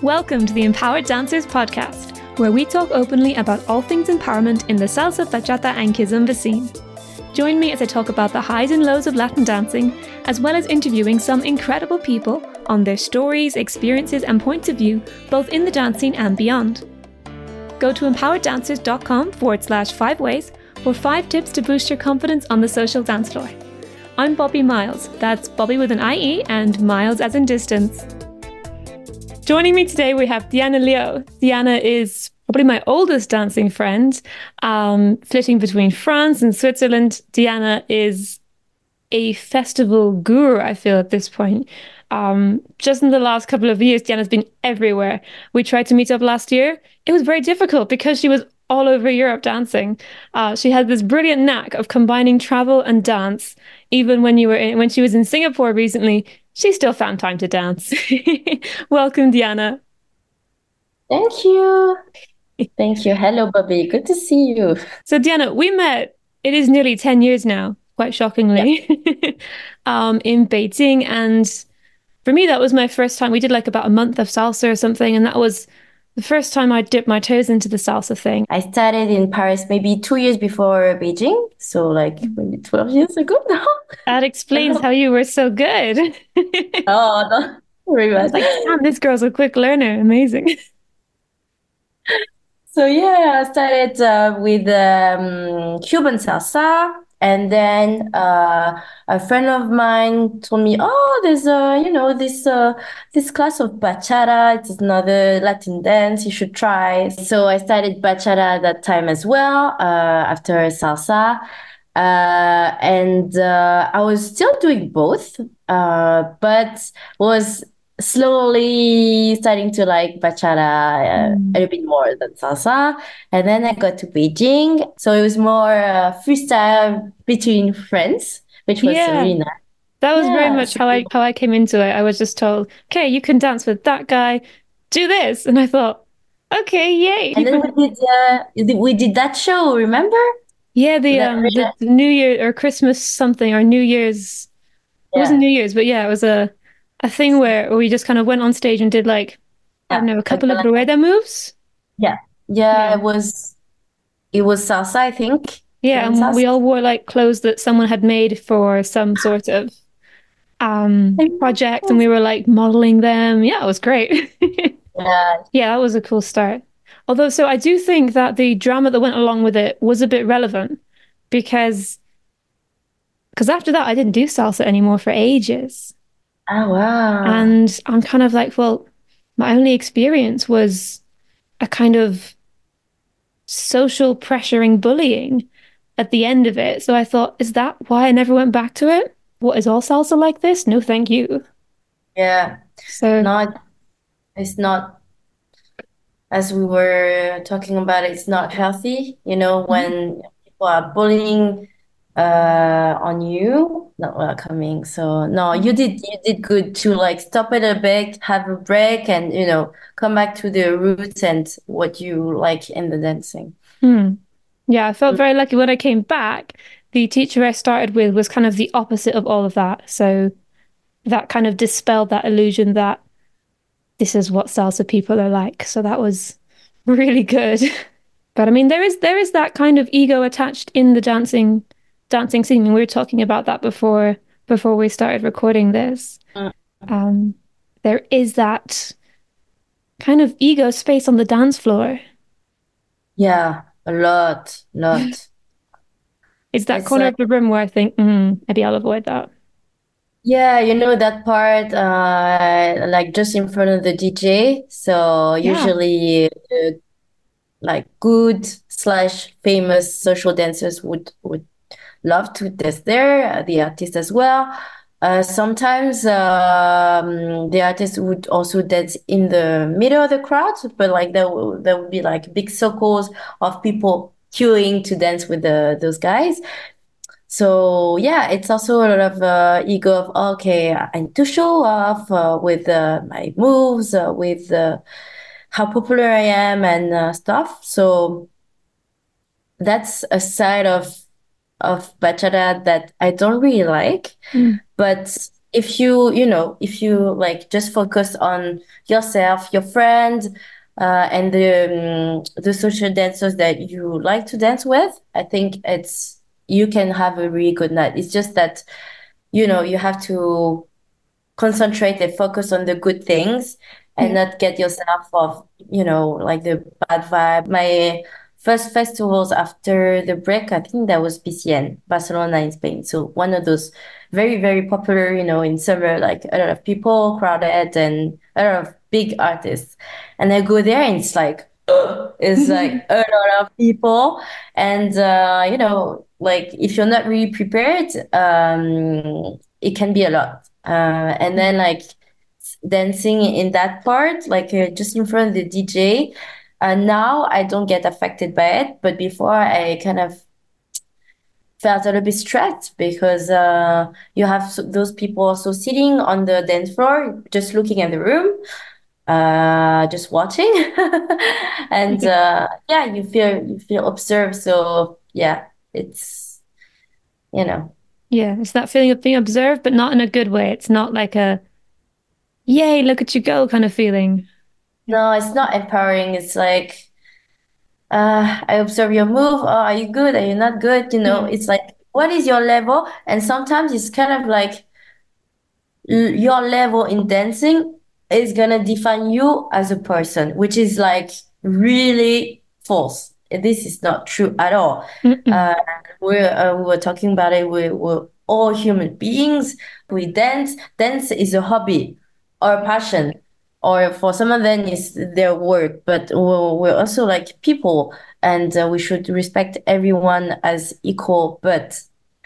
Welcome to the Empowered Dancers podcast, where we talk openly about all things empowerment in the salsa, bachata, and kizomba scene. Join me as I talk about the highs and lows of Latin dancing, as well as interviewing some incredible people on their stories, experiences, and points of view, both in the dance scene and beyond. Go to empowereddancers.com/5 ways for 5 tips to boost your confidence on the social dance floor. I'm Bobby Miles, that's Bobby with an IE and Miles as in distance. Joining me today, we have Diana Leo. Diana is probably my oldest dancing friend, flitting between France and Switzerland. Diana is a festival guru, I feel, at this point. Just in the last couple of years, Diana's been everywhere. We tried to meet up last year. It was very difficult because she was all over Europe dancing. She had this brilliant knack of combining travel and dance. Even when she was in Singapore recently, she still found time to dance. Welcome, Diana. Thank you. Thank you. Hello, Bobby. Good to see you. So, Diana, we met, it is nearly 10 years now, quite shockingly, in Beijing. And for me, that was my first time. We did like about a month of salsa or something. And that was the first time I dipped my toes into the salsa thing. I started in Paris maybe 2 years before Beijing. So like maybe 12 years ago now. That explains how you were so good. Oh, no. Very I was much. like, damn, this girl's a quick learner. Amazing. So yeah, I started with Cuban salsa. And then a friend of mine told me, "Oh, there's this class of bachata. It's another Latin dance. You should try." So I started bachata at that time as well. After salsa, and I was still doing both, but was slowly starting to like bachata a little bit more than salsa. And then I got to Beijing. So it was more freestyle between friends, which was Yeah, really nice. that was very Yeah. much how I came into it. I was just told, okay, you can dance with that guy, do this. And I thought, okay, And yay. then we did that show, remember? Yeah, That, the New Year or Christmas something or New Year's. It wasn't yeah. New Year's, but yeah, it was a thing where we just kind of went on stage and did like, I don't Yeah. know, a Like couple of Rueda moves. yeah. Yeah, Yeah. it was salsa, I think. Yeah, Cuban and we salsa. all wore like clothes that someone had made for some sort of project, and we were like modeling them. Yeah, it was great. Yeah. Yeah, that was a cool start. Although, so I do think that the drama that went along with it was a bit relevant because after that I didn't do salsa anymore for ages. Oh, wow. And I'm kind of like, well, my only experience was a kind of social pressuring bullying at the end of it. So I thought, is that why I never went back to it? What, is all salsa like this? No, thank you. Yeah. So, Not, it's not, as we were talking about, it's not healthy, when people are bullying on you, not welcoming. So no, you did good to like stop it a bit, have a break, and come back to the roots and what you like in the dancing. hmm. Yeah, I felt very lucky when I came back. The teacher I started with was kind of the opposite of all of that. So that kind of dispelled that illusion that this is what salsa people are like. So that was really good. But I mean, there is that kind of ego attached in the dancing scene. And we were talking about that before we started recording this. Mm. Um, there is that kind of ego space on the dance floor. Yeah, a lot. It's that It's corner of the room where I think, maybe I'll avoid that. yeah, that part, like just in front of the DJ. So Yeah. usually, like good slash famous social dancers would love to test there, the artist as well. Sometimes the artist would also dance in the middle of the crowd, but like there would be like big circles of people queuing to dance with those guys. So yeah, it's also a lot of ego of okay, I need to show off with my moves, with how popular I am and stuff. So that's a side of bachata that I don't really like. Mm. But if if you like just focus on yourself, your friends, and the social dancers that you like to dance with, I think you can have a really good night. It's just that, you have to concentrate and focus on the good things and Yeah. not get yourself off, like the bad vibe. My first festivals after the break, I think that was BCN, Barcelona in Spain. So one of those very, very popular, in summer, like a lot of people crowded and a lot of big artists. And I go there and it's like, it's like a lot of people. And, like if you're not really prepared, it can be a lot. And then like dancing in that part, like just in front of the DJ. Now I don't get affected by it, but before I kind of felt a little bit stressed because you have those people also sitting on the dance floor, just looking at the room, just watching, and yeah, you feel observed. So yeah, it's you know. Yeah, it's that feeling of being observed, but not in a good way. It's not like a yay, look at you go kind of feeling. No, it's not empowering. It's like, I observe your move. Oh, are you good? Are you not good? Mm. It's like, what is your level? And sometimes it's kind of like your level in dancing is gonna define you as a person, which is like really false. This is not true at all. Mm-mm. Uh, we were talking about it. We're all human beings. We dance. Dance is a hobby or a passion, or for some of them, it's their work. But we're also like people, and we should respect everyone as equal. But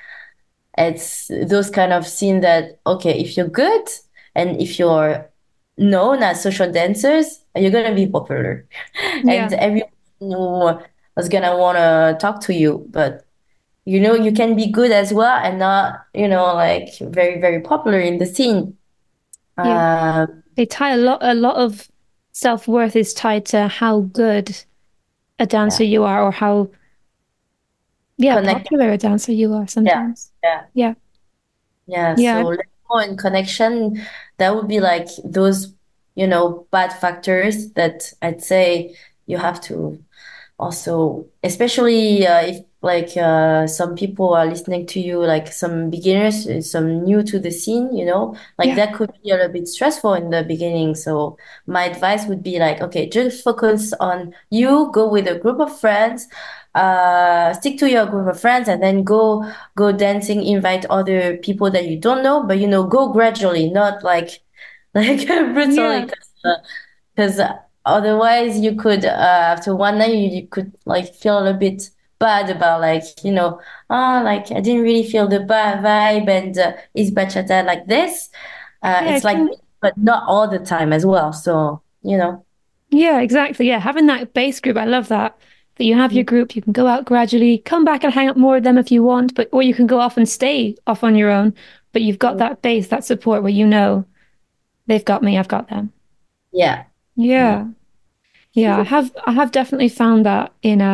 it's those kind of scene that, okay, if you're good and if you're known as social dancers, you're gonna be popular, and Yeah. everyone was gonna wanna talk to you. But you can be good as well and not, like very, very popular in the scene. Yeah. Um, They tie a lot of self-worth is tied to how good a dancer yeah, you are or how, yeah, connect. popular a dancer you are Yeah, sometimes. yeah. Yeah. Yeah, Yeah. so level and connection, that would be like those, bad factors that I'd say you have to also, especially if like some people are listening to you, like some beginners, some new to the scene, like Yeah. that could be a little bit stressful in the beginning. So my advice would be like, okay, just focus on you, go with a group of friends, stick to your group of friends, and then go dancing, invite other people that you don't know, but go gradually, not like like Yeah. brutally, because otherwise you could, after one night, you could like feel a little bit bad about like, like I didn't really feel the bad vibe, and is bachata like this? Yeah, It's it like, can, but not all the time as well. So yeah, exactly. Yeah. Having that base group, I love that. That you have your group, you can go out gradually, come back and hang out more with them if you want, but or you can go off and stay off on your own. But you've got that base, that support where you know they've got me, I've got them. yeah, yeah, Yeah. Yeah, I have definitely found that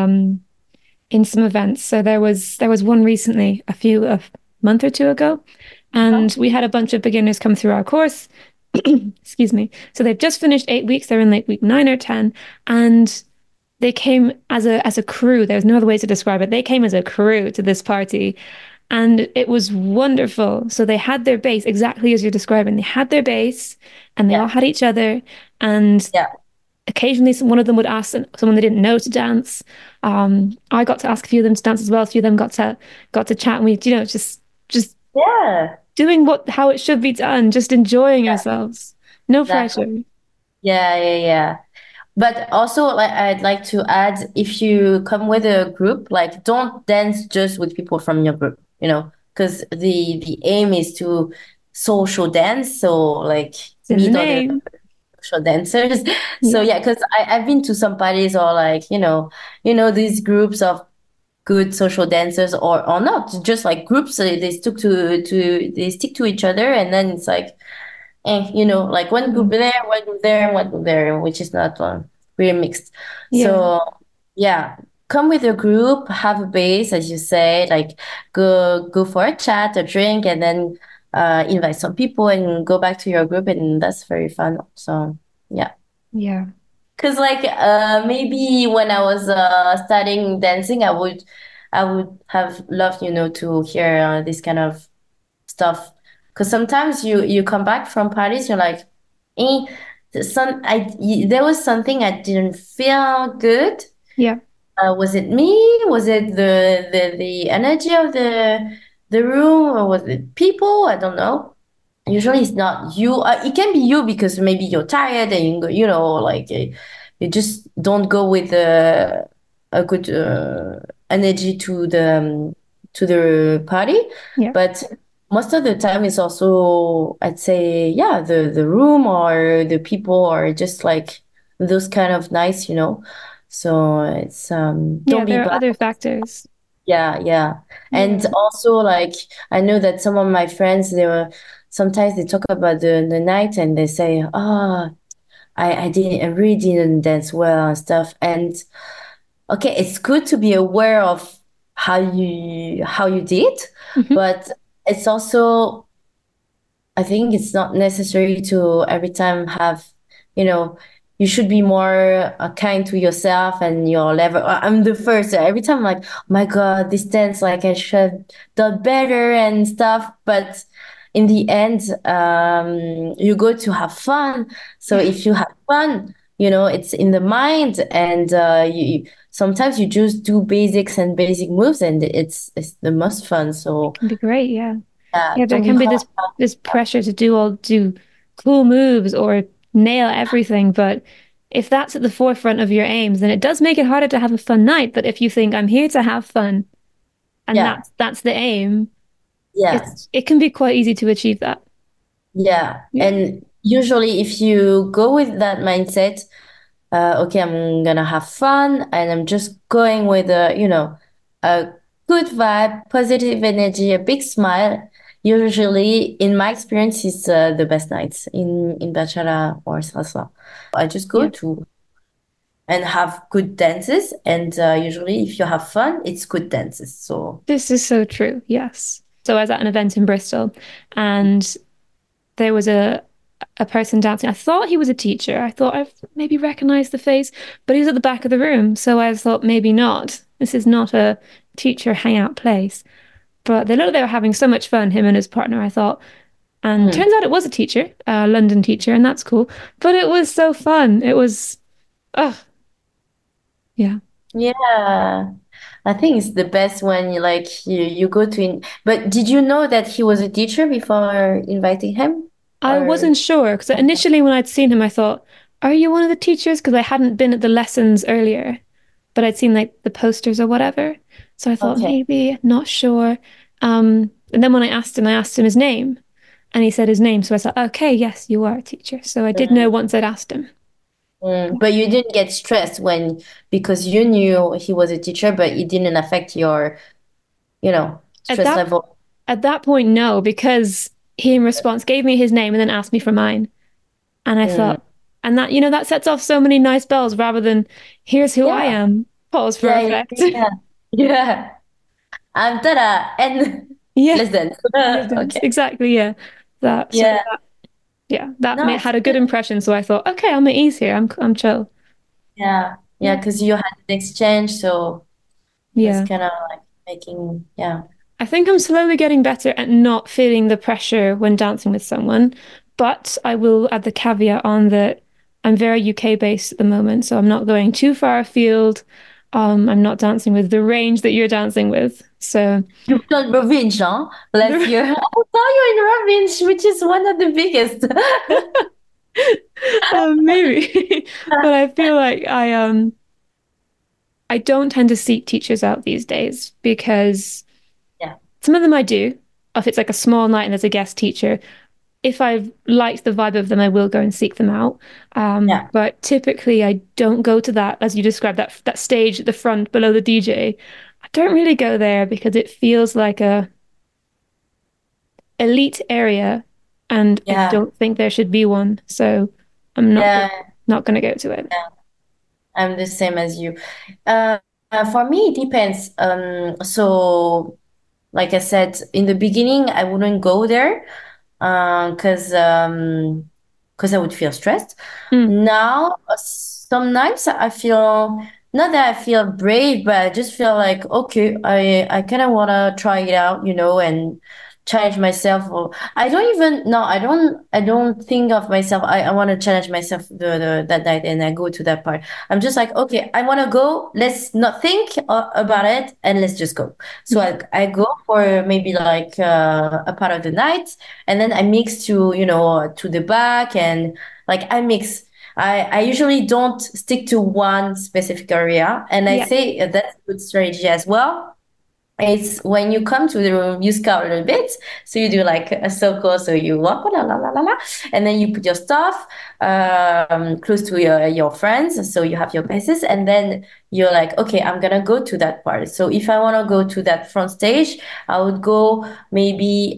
in some events. So there was one recently, a month or two ago, uh-huh. and we had a bunch of beginners come through our course. Excuse me. So they've just finished 8 weeks. They're in like week 9 or 10, and they came as a crew. There's no other way to describe it. They came as a crew to this party, and it was wonderful. So they had their base exactly as you're describing. They had their base, and they all Yeah, had each other, and yeah, occasionally one of them would ask someone they didn't know to dance. I got to ask a few of them to dance as well. A few of them got to chat, and we, just yeah, doing how it should be done, just enjoying yeah, ourselves. No exactly. pressure. Yeah, yeah, yeah. But also, like, I'd like to add, if you come with a group, like, don't dance just with people from your group, because the aim is to social dance. So, like, It's in the meet other name. social dancers. So, Yeah. yeah, because I've been to some parties, or like, these groups of good social dancers, or not, just like groups. They stick to each other, and then it's like, like one group Mm. there, one group there, one group there, which is not really mixed. Yeah. So yeah, come with a group, have a base, as you say, like go for a chat, a drink, and then invite some people and go back to your group, and that's very fun. So yeah. Yeah. Because like maybe when I was studying dancing, I would have loved, to hear this kind of stuff. Because sometimes you come back from parties, you're like, eh, there was something I didn't feel good. Yeah. Was it me? Was it the energy of the room, or was it people? I don't know. Usually it's not you. It can be you because maybe you're tired and like you just don't go with a good energy to the party. Yeah. But most of the time it's also, I'd say, yeah, the room or the people are just like those kind of nice, so it's Yeah, don't be there are bad. other factors. Yeah, yeah. And Yeah. also, like, I know that some of my friends, sometimes they talk about the night and they say, oh, I really didn't dance well and stuff. And okay, it's good to be aware of how you did, Hmm. but it's also, I think it's not necessary to every time have, you know, you should be more kind to yourself and your level. I'm the first. Every time I'm like, oh my God, this dance, like I should done better and stuff. But in the end, you go to have fun. So Yeah. if you have fun, it's in the mind, and sometimes you just do basics and basic moves, and it's the most fun. It So can be great. Yeah. Yeah, there don't be can be hard. this pressure to do cool moves or nail everything, but if that's at the forefront of your aims, then it does make it harder to have a fun night. But if you think I'm here to have fun and Yeah, that's the aim, yeah. it can be quite easy to achieve that. Yeah, Yeah. and usually if you go with that mindset, okay, I'm gonna have fun, and I'm just going with a good vibe, positive energy, a big smile. Usually, in my experience, is the best nights in bachata or salsa. I just go Yeah. to and have good dances, and usually, if you have fun, it's good dances. So, This is so true. Yes. So I was at an event in Bristol and there was a person dancing. I thought he was a teacher. I thought I've maybe recognized the face, but he was at the back of the room. So I thought maybe not. This is not a teacher hangout place. But they looked like they were having so much fun, him and his partner, I thought. And mm, turns out it was a teacher, a London teacher, and that's cool. But it was so fun. It was, oh, yeah. yeah. I think it's the best when you go to but did you know that he was a teacher before inviting him? I Or wasn't sure because initially when I'd seen him, I thought, are you one of the teachers? Because I hadn't been at the lessons earlier, but I'd seen like the posters or whatever. So I thought okay. maybe, not sure. And then when I asked him his name, and he said his name. So I thought, okay, yes, you are a teacher. So I did know Mm, once I'd asked him. but you didn't get stressed because you knew he was a teacher, but it didn't affect your, At stress that level. at that point, no, because he in response gave me his name and then asked me for mine. And I Mm, thought, and that, that sets off so many nice bells rather than here's who I yeah, am. Pause for yeah, effect. yeah, yeah. Ta-da, and Yeah, let's dance. let's dance. Okay. Exactly. Yeah. That so Yeah. that yeah, that No, made, it's had a good good. impression. So I thought, okay, I'm at ease here. I'm chill. Yeah. Yeah, Yeah. because you had an exchange, so that's Yeah. kind of like making, yeah. I think I'm slowly getting better at not feeling the pressure when dancing with someone, but I will add the caveat on that I'm very UK based at the moment, so I'm not going too far afield. I'm not dancing with the range that you're dancing with. So You've done Revenge, huh? Last the, year. I saw you in Revenge, which is one of the biggest. maybe, but I feel like I don't tend to seek teachers out these days because Yeah, some of them I do. If it's like a small night and there's a guest teacher, if I've liked the vibe of them, I will go and seek them out. yeah, But typically, I don't go to that, as you described, that stage at the front below the DJ. I don't really go there because it feels like a elite area, and I yeah, don't think there should be one. So I'm yeah, not going to go to it. yeah. I'm the same as you. For me, it depends. So like I said in the beginning, I wouldn't go there because I would feel stressed. Mm. Now, some nights I feel not that I feel brave, but I just feel like okay, I kind of want to try it out, and challenge myself. Or I don't even no, I don't think of myself. I want to challenge myself that night, and I go to that part. I'm just like okay, I want to go. Let's not think about it, and let's just go. So Yeah. I go for maybe like a part of the night, and then I mix to the back, and like I mix. I usually don't stick to one specific area, and I Yeah. say that's a good strategy as well. It's when you come to the room, you scout a little bit. So you do like a circle. So you walk, la la la la la, and then you put your stuff close to your friends. So you have your places, and then you're like, okay, I'm gonna go to that part. So if I wanna go to that front stage, I would go maybe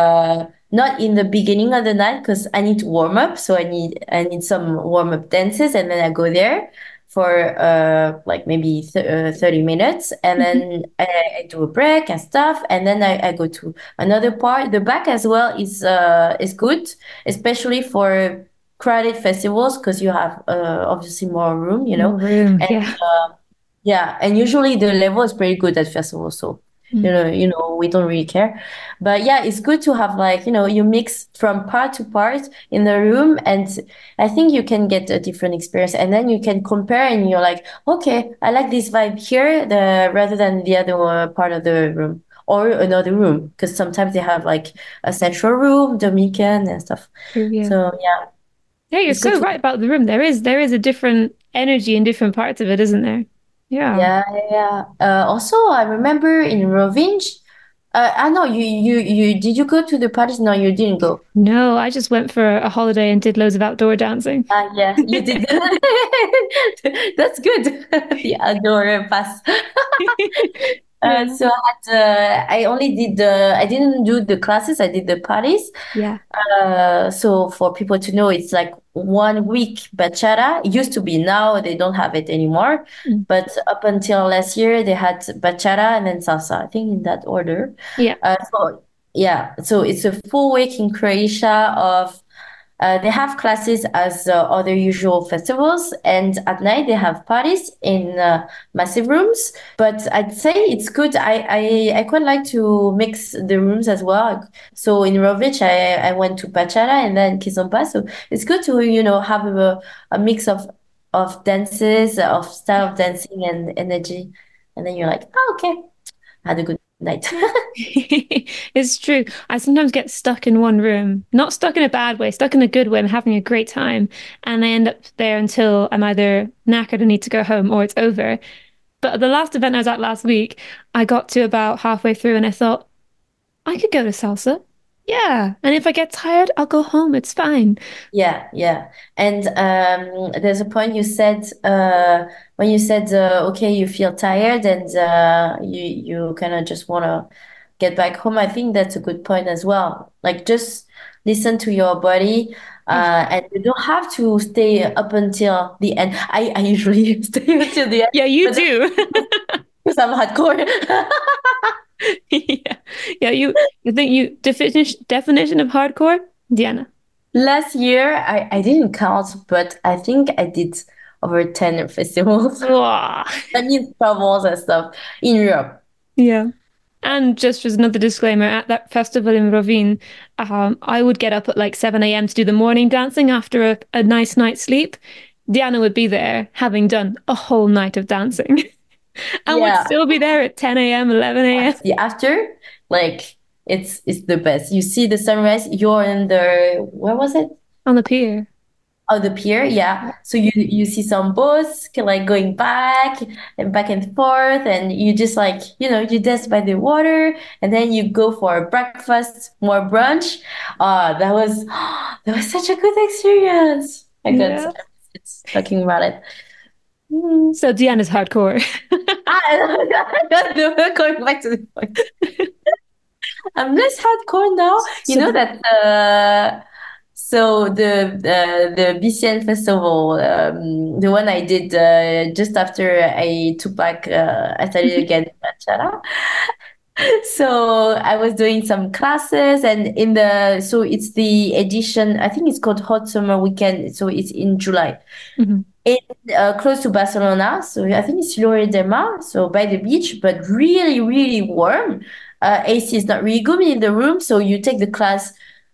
not in the beginning of the night because I need to warm up. So I need some warm up dances, and then I go there for like maybe 30 minutes, and Mhm. then I do a break and stuff, and then I go to another part. The back as well is good, especially for crowded festivals because you have obviously more room, More room. and Yeah. yeah, and usually the level is pretty good at festivals, so Mm. we don't really care. But yeah, it's good to have like, you mix from part to part in the room, and I think you can get a different experience, and then you can compare, and you're like, okay, I like this vibe here, the rather than the other part of the room or another room, because sometimes they have like a central room, Dominican and stuff. True. Yeah. So yeah, Yeah, you're it's good so to right about the room. There is a different energy in different parts of it, isn't there? Yeah. Yeah, yeah. Also, I remember in Rovinj. I know you did you go to the parties? No, you didn't go. No, I just went for a holiday and did loads of outdoor dancing. Yeah, you did. That's good. The outdoor pass. Yeah. So I only did I didn't do the classes. I did the parties. Yeah. So for people to know, it's like 1 week bachata. It used to be, now they don't have it anymore. Mm. But up until last year, they had bachata and then salsa, I think in that order. Yeah. So yeah, so it's a full week in Croatia of they have classes as other usual festivals, and at night they have parties in massive rooms. But I'd say it's good. I quite like to mix the rooms as well. So in Rovic, I went to Pachara and then Kizomba. So it's good to have a mix of dances, of style of dancing and energy, and then you're like, oh, okay, I had a good night. It's true. I sometimes get stuck in one room, not stuck in a bad way, stuck in a good way. I'm having a great time, and I end up there until I'm either knackered and need to go home or it's over. But the last event I was at last week, I got to about halfway through and I thought, I could go to salsa. Yeah. And if I get tired, I'll go home. It's fine. Yeah, yeah. And there's a point you said when you said okay, you feel tired and you kind of just want to get back home. I think that's a good point as well. Like just listen to your body, Yeah. and you don't have to stay up until the end. I usually stay until the end, Yeah, you but that's do. because I'm hardcore. Yeah. Yeah, you think you definition of hardcore? Diana. Last year, I didn't count, but I think I did over 10 festivals. Wah. That means travels and stuff in Europe. Yeah. And just as another disclaimer, at that festival in Rovin, I would get up at like 7 a.m. to do the morning dancing after a nice night's sleep. Diana would be there having done a whole night of dancing and would Yeah. still be there at 10 a.m., 11 a.m. The after, like it's the best. You see the sunrise, you're in the where was it? on the pier. Oh, the pier, yeah. So you see some boats like going back and forth, and you just like you dance by the water, and then you go for breakfast, more brunch. That was that was such a good experience. I got Yeah. it's talking about it. Mm. So Diana's hardcore. Going back to the point. I'm less hardcore now. You So know the, that so the BCN festival, the one I did just after I took back, I started again bachata. So I was doing some classes, and so it's the edition, I think it's called Hot Summer Weekend. So it's in July. Mhm. In close to Barcelona. So I think it's Lloret so by the beach, but really, really warm. AC is not really good in the room, so you take the class.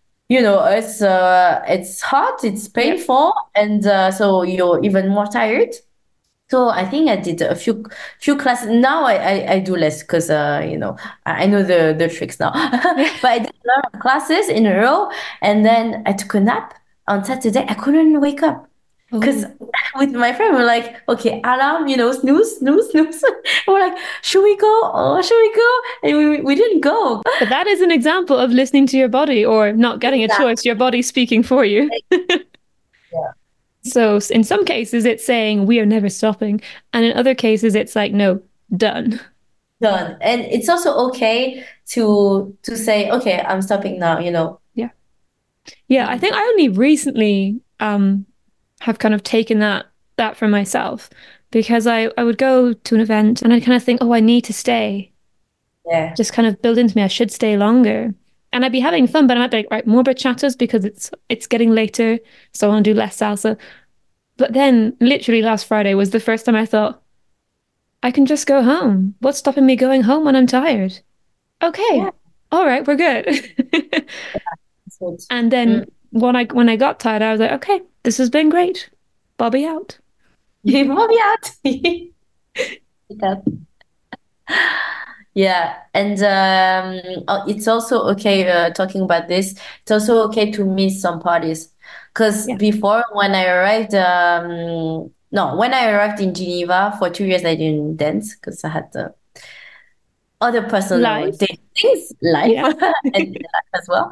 It's hot, it's Yeah. painful, and so you're even more tired. So I think I did a few classes. Now I do less because I know the tricks now. Yeah. But I did a lot of classes in a row, and then I took a nap on Saturday. I couldn't wake up because Oh, with my friend we're like, okay, alarm, snooze, snooze, snooze. And we're like, should we go? Oh, should we go? And we didn't go. but that is an example of listening to your body or not getting a Exactly. choice, your body speaking for you. Yeah. So in some cases, it's saying we are never stopping. And in other cases, it's like, no, done. Done. And it's also okay to say, okay, I'm stopping now. Yeah. Yeah. I Mm. think I only recently have kind of taken that for myself because I would go to an event and I'd kind of think, oh, I need to stay. Yeah. Just kind of build into me, I should stay longer. And I'd be having fun, but I'm like, right, more bachatas because it's getting later, so I want to do less salsa. But then literally last Friday was the first time I thought, I can just go home. What's stopping me going home when I'm tired? Yeah. Okay. All right, we're good. That's good. And then Mm. when I got tired, I was like, okay, this has been great. Bobby out. Bobby out. Yeah. Yeah, and it's also okay talking about this. It's also okay to miss some parties, because Yeah. before when I arrived, no, when I arrived in Geneva for 2 years, I didn't dance because I had other personal Life. things, life, Yeah. and life as well.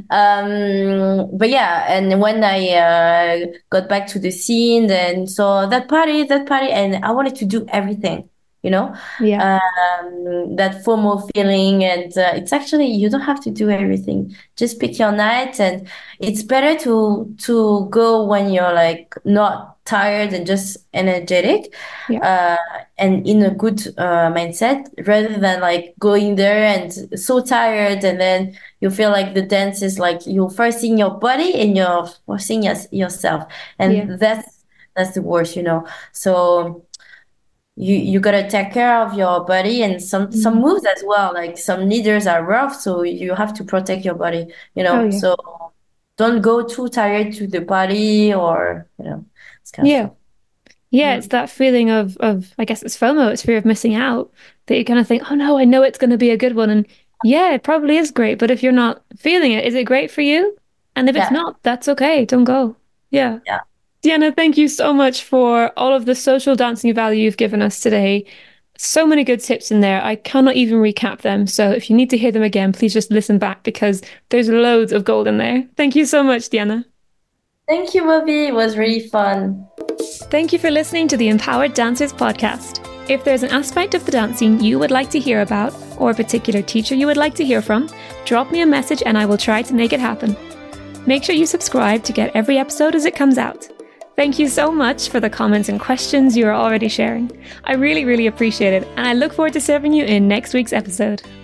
But yeah, and when I got back to the scene, then saw that party, and I wanted to do everything, you know, Yeah. that FOMO feeling. And it's actually, you don't have to do everything. Just pick your night, and it's better to go when you're like not tired and just energetic, Yeah. uh, and in a good mindset, rather than like going there and so tired, and then you feel like the dance is like you're forcing your body and you're forcing yourself, Yeah. and that's the worst. So you gotta take care of your body, and some Mm. moves as well. Like some leaders are rough, so you have to protect your body. Oh yeah. So don't go too tired to the party, or this kind of Yeah. stuff. Yeah, it's Mm. that feeling of I guess it's FOMO, it's fear of missing out, that you kind of think, oh no, I know it's going to be a good one. And yeah, it probably is great, but if you're not feeling it, is it great for you? And if it's Yeah, not, that's okay. Don't go. Yeah. yeah. Deanna, thank you so much for all of the social dancing value you've given us today. So many good tips in there. I cannot even recap them. So if you need to hear them again, please just listen back because there's loads of gold in there. Thank you so much, Deanna. Thank you, Bobby. It was really fun. Thank you for listening to the Empowered Dancers podcast. If there's an aspect of the dancing you would like to hear about, or a particular teacher you would like to hear from, drop me a message and I will try to make it happen. Make sure you subscribe to get every episode as it comes out. Thank you so much for the comments and questions you are already sharing. I really, really appreciate it, and I look forward to serving you in next week's episode.